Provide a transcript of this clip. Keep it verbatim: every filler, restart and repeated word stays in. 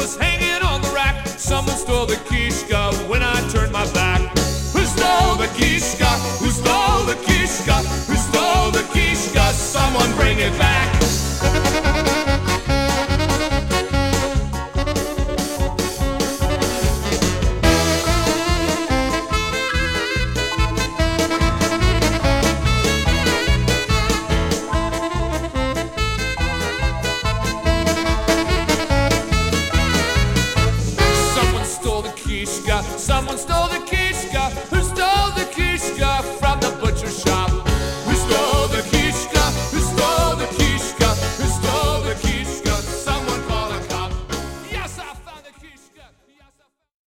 was hanging on the rack. Someone stole the Kishka when I turned my back. Who stole the Kishka? Who stole the Kishka? Who stole the Kishka? Someone bring it back. Someone stole the Kishka.